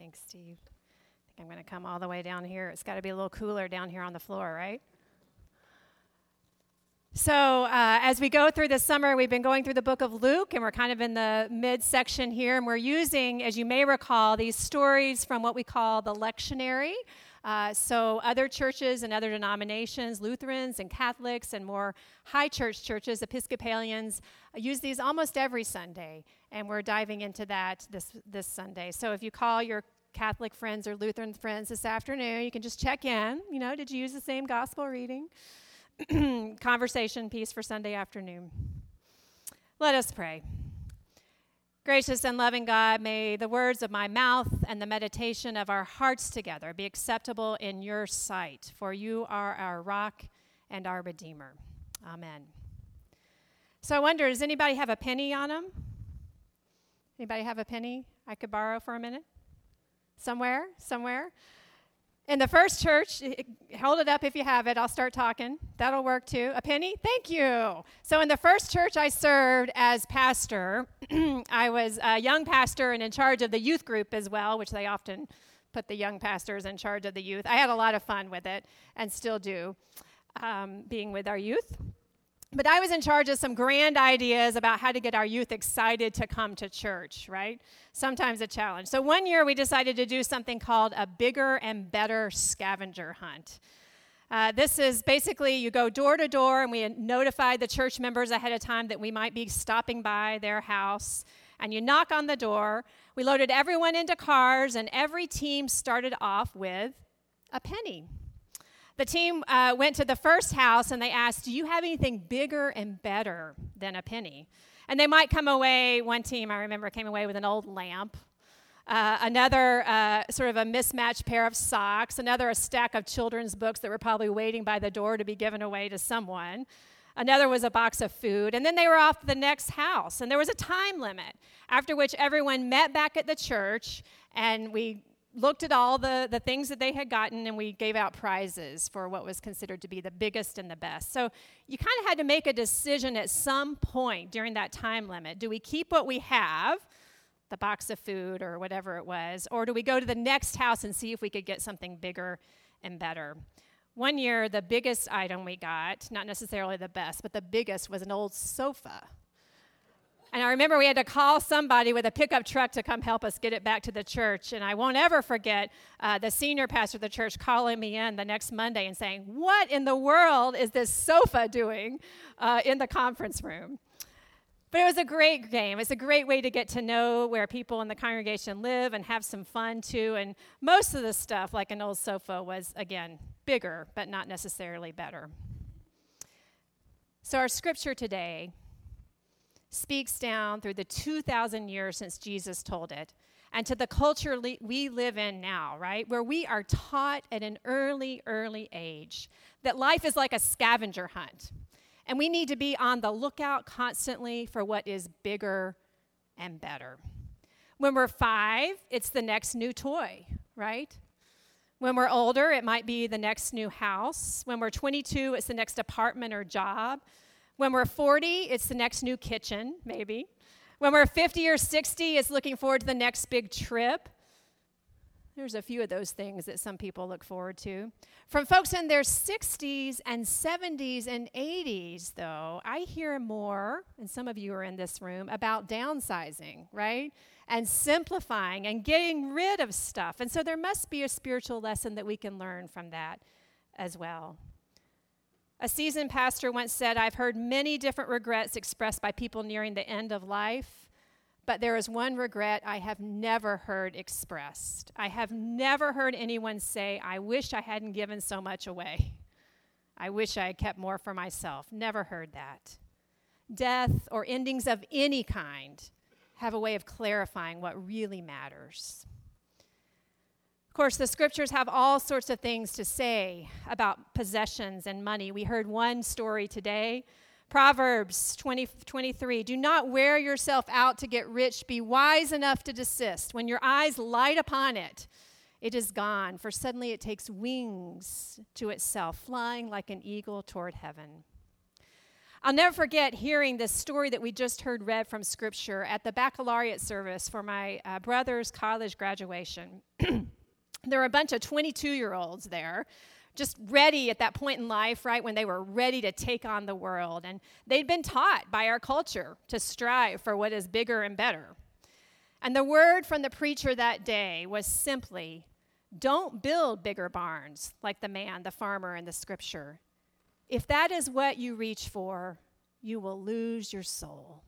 Thanks, Steve. I think I'm going to come all the way down here. It's got to be a little cooler down here on the floor, right? So as we go through this summer, we've been going through the book of Luke, and we're kind of in the mid-section here, and we're using, as you may recall, these stories from what we call the lectionary. So other churches and other denominations, Lutherans and Catholics and more high church churches, Episcopalians, use these almost every Sunday, and we're diving into that this Sunday. So if you call your Catholic friends or Lutheran friends this afternoon, you can just check in. You know, did you use the same gospel reading? Conversation piece for Sunday afternoon. Let us pray. Gracious and loving God, may the words of my mouth and the meditation of our hearts together be acceptable in your sight, for you are our rock and our Redeemer. Amen. So I wonder, does anybody have a penny on them? Anybody have a penny I could borrow for a minute? Somewhere? In the first church, hold it up if you have it. I'll start talking. That'll work too. A penny? Thank you. So in the first church I served as pastor, I was a young pastor and in charge of the youth group as well, which they often put the young pastors in charge of the youth. I had a lot of fun with it and still do, being with our youth. But I was in charge of some grand ideas about how to get our youth excited to come to church, right? Sometimes a challenge. So one year we decided to do something called a bigger and better scavenger hunt. This is basically you go door to door, and we notified the church members ahead of time that we might be stopping by their house. And you knock on the door. We loaded everyone into cars, and every team started off with a penny. The team went to the first house, and they asked, do you have anything bigger and better than a penny? And they might come away, one team I remember came away with an old lamp, another sort of a mismatched pair of socks, another a stack of children's books that were probably waiting by the door to be given away to someone. Another was a box of food, and then they were off to the next house, and there was a time limit, after which everyone met back at the church, and we looked at all the things that they had gotten, and we gave out prizes for what was considered to be the biggest and the best. So you kind of had to make a decision at some point during that time limit. Do we keep what we have, the box of food or whatever it was, or do we go to the next house and see if we could get something bigger and better? One year, the biggest item we got, not necessarily the best, but the biggest was an old sofa. And I remember we had to call somebody with a pickup truck to come help us get it back to the church. And I won't ever forget the senior pastor of the church calling me in the next Monday and saying, what in the world is this sofa doing in the conference room? But it was a great game. It's a great way to get to know where people in the congregation live and have some fun too. And most of the stuff, like an old sofa, was, again, bigger, but not necessarily better. So our scripture today speaks down through the 2,000 years since Jesus told it, and to the culture we live in now, right, where we are taught at an early age that life is like a scavenger hunt, and we need to be on the lookout constantly for what is bigger and better. When we're 5, it's the next new toy, right? When we're older, it might be the next new house. When we're 22, it's the next apartment or job. When we're 40, it's the next new kitchen, maybe. When we're 50 or 60, it's looking forward to the next big trip. There's a few of those things that some people look forward to. From folks in their 60s and 70s and 80s, though, I hear more, and some of you are in this room, about downsizing, right? And simplifying and getting rid of stuff. And so there must be a spiritual lesson that we can learn from that as well. A seasoned pastor once said, I've heard many different regrets expressed by people nearing the end of life, but there is one regret I have never heard expressed. I have never heard anyone say, I wish I hadn't given so much away. I wish I had kept more for myself. Never heard that. Death or endings of any kind have a way of clarifying what really matters. Of course, the scriptures have all sorts of things to say about possessions and money. We heard one story today, Proverbs 20:23. Do not wear yourself out to get rich. Be wise enough to desist. When your eyes light upon it, it is gone, for suddenly it takes wings to itself, flying like an eagle toward heaven. I'll never forget hearing this story that we just heard read from Scripture at the baccalaureate service for my brother's college graduation. There were a bunch of 22-year-olds there, just ready at that point in life, right, when they were ready to take on the world. And they'd been taught by our culture to strive for what is bigger and better. And the word from the preacher that day was simply, don't build bigger barns like the farmer in the Scripture. If that is what you reach for, you will lose your soul.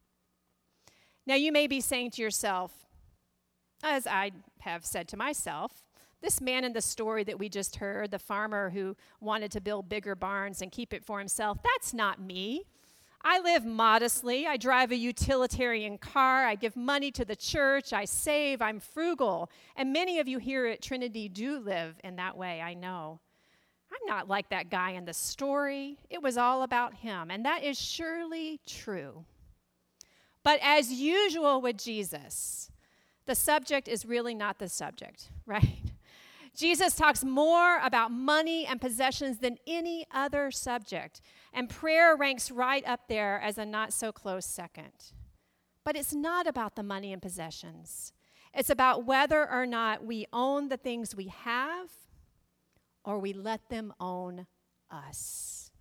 Now, you may be saying to yourself, as I have said to myself, this man in the story that we just heard, the farmer who wanted to build bigger barns and keep it for himself, that's not me. I live modestly. I drive a utilitarian car. I give money to the church. I save. I'm frugal. And many of you here at Trinity do live in that way, I know. I'm not like that guy in the story. It was all about him, and that is surely true. But as usual with Jesus, the subject is really not the subject, right? Jesus talks more about money and possessions than any other subject, and prayer ranks right up there as a not-so-close second. But it's not about the money and possessions. It's about whether or not we own the things we have or we let them own us.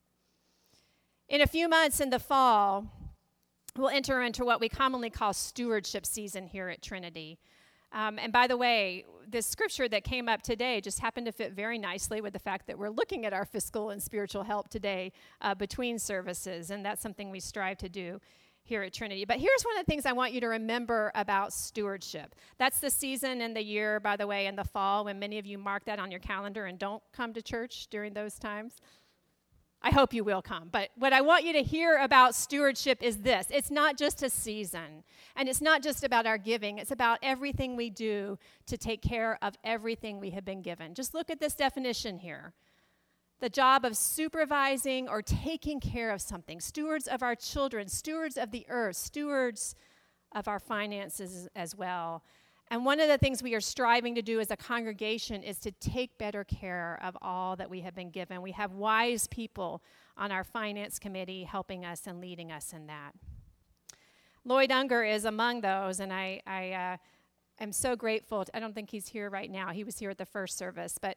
In a few months in the fall, we'll enter into what we commonly call stewardship season here at Trinity. And by the way, this scripture that came up today just happened to fit very nicely with the fact that we're looking at our fiscal and spiritual help today between services, and that's something we strive to do here at Trinity. But here's one of the things I want you to remember about stewardship. That's the season in the year, by the way, in the fall, when many of you mark that on your calendar and don't come to church during those times. I hope you will come. But what I want you to hear about stewardship is this. It's not just a season, and it's not just about our giving. It's about everything we do to take care of everything we have been given. Just look at this definition here. The job of supervising or taking care of something, stewards of our children, stewards of the earth, stewards of our finances as well. And one of the things we are striving to do as a congregation is to take better care of all that we have been given. We have wise people on our finance committee helping us and leading us in that. Lloyd Unger is among those, and I am so grateful. I don't think he's here right now. He was here at the first service, but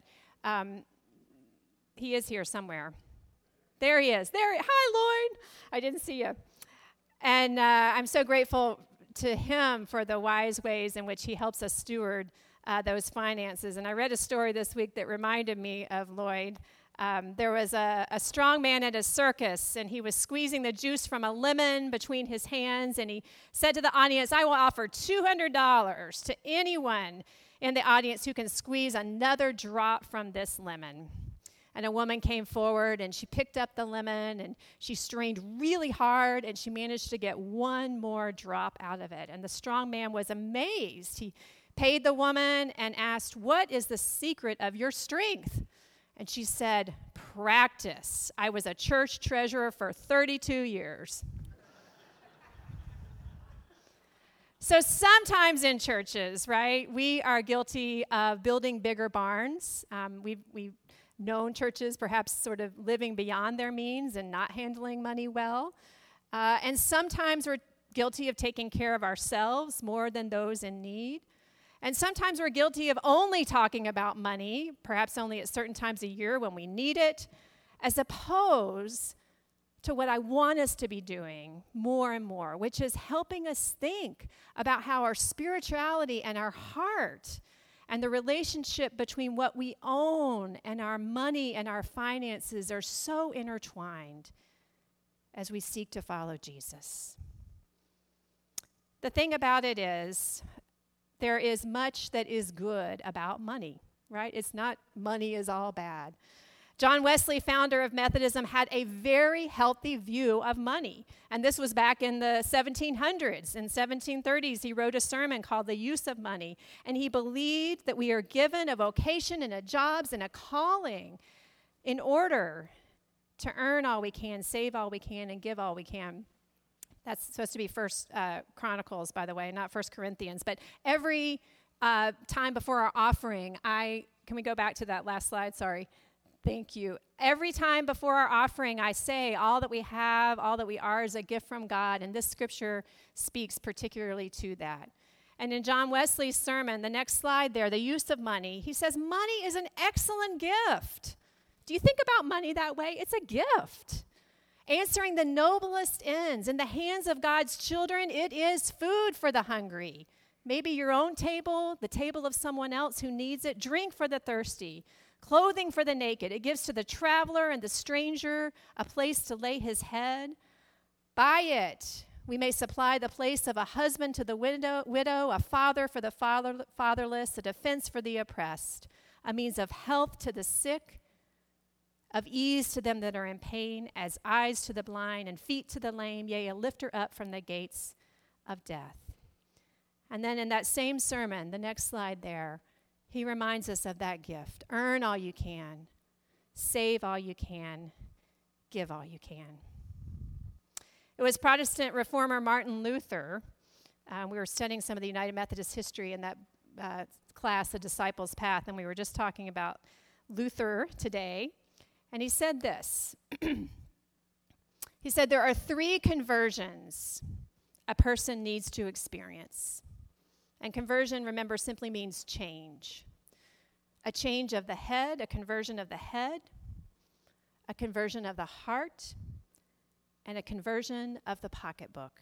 he is here somewhere. There he is. Hi, Lloyd. I didn't see you. And I'm so grateful to him for the wise ways in which he helps us steward those finances. And I read a story this week that reminded me of Lloyd. There was a strong man at a circus, and he was squeezing the juice from a lemon between his hands, and he said to the audience, "I will offer $200 to anyone in the audience who can squeeze another drop from this lemon." And a woman came forward, and she picked up the lemon, and she strained really hard, and she managed to get one more drop out of it. And the strong man was amazed. He paid the woman and asked, "What is the secret of your strength?" And she said, "Practice. I was a church treasurer for 32 years. So sometimes in churches, right, we are guilty of building bigger barns. We've known churches perhaps sort of living beyond their means and not handling money well. And sometimes we're guilty of taking care of ourselves more than those in need. And sometimes we're guilty of only talking about money, perhaps only at certain times a year when we need it, as opposed to what I want us to be doing more and more, which is helping us think about how our spirituality and our heart and the relationship between what we own and our money and our finances are so intertwined as we seek to follow Jesus. The thing about it is, there is much that is good about money, right? It's not money is all bad. John Wesley, founder of Methodism, had a very healthy view of money. And this was back in the 1700s. In 1730s, he wrote a sermon called The Use of Money. And he believed that we are given a vocation and a jobs and a calling in order to earn all we can, save all we can, and give all we can. That's supposed to be First Chronicles, by the way, not First Corinthians. But every time before our offering, can we go back to that last slide? Sorry. Thank you. Every time before our offering, I say all that we have, all that we are is a gift from God, and this scripture speaks particularly to that. And in John Wesley's sermon, the next slide there, the use of money, he says, money is an excellent gift. Do you think about money that way? It's a gift. Answering the noblest ends in the hands of God's children, it is food for the hungry. Maybe your own table, the table of someone else who needs it, drink for the thirsty, clothing for the naked. It gives to the traveler and the stranger a place to lay his head. By it, we may supply the place of a husband to the widow, a father for the fatherless, a defense for the oppressed, a means of health to the sick, of ease to them that are in pain, as eyes to the blind and feet to the lame, yea, a lifter up from the gates of death. And then in that same sermon, the next slide there, he reminds us of that gift. Earn all you can, save all you can, give all you can. It was Protestant reformer Martin Luther. We were studying some of the United Methodist history in that class, The Disciples' Path, and we were just talking about Luther today. And he said this. He said, there are 3 conversions a person needs to experience. And conversion, remember, simply means change. A change of the head, a conversion of the head, a conversion of the heart, and a conversion of the pocketbook.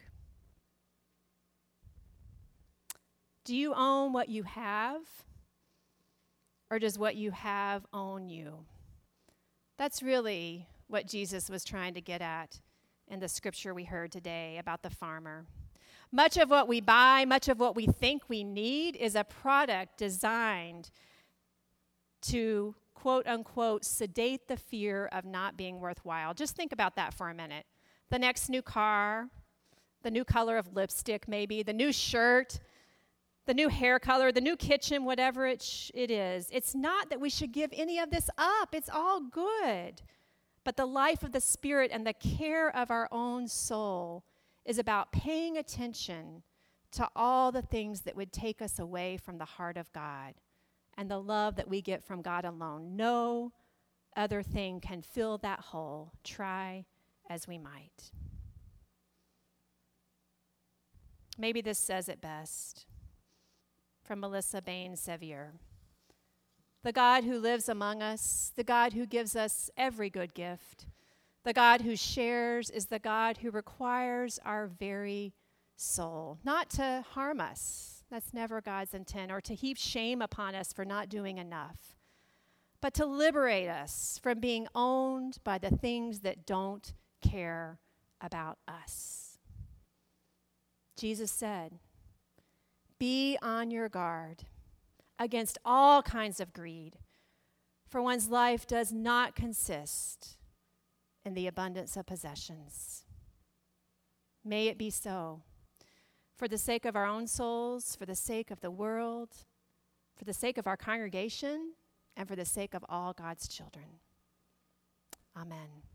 Do you own what you have, or does what you have own you? That's really what Jesus was trying to get at in the scripture we heard today about the farmer. Much of what we buy, much of what we think we need is a product designed to, quote unquote, sedate the fear of not being worthwhile. Just think about that for a minute. The next new car, the new color of lipstick maybe, the new shirt, the new hair color, the new kitchen, whatever it is. It's not that we should give any of this up. It's all good. But the life of the Spirit and the care of our own soul is about paying attention to all the things that would take us away from the heart of God and the love that we get from God alone. No other thing can fill that hole, try as we might. Maybe this says it best. From Melissa Bain Sevier. The God who lives among us, the God who gives us every good gift, the God who shares is the God who requires our very soul, not to harm us. That's never God's intent, or to heap shame upon us for not doing enough, but to liberate us from being owned by the things that don't care about us. Jesus said, be on your guard against all kinds of greed, for one's life does not consist in the abundance of possessions. May it be so, for the sake of our own souls, for the sake of the world, for the sake of our congregation, and for the sake of all God's children. Amen.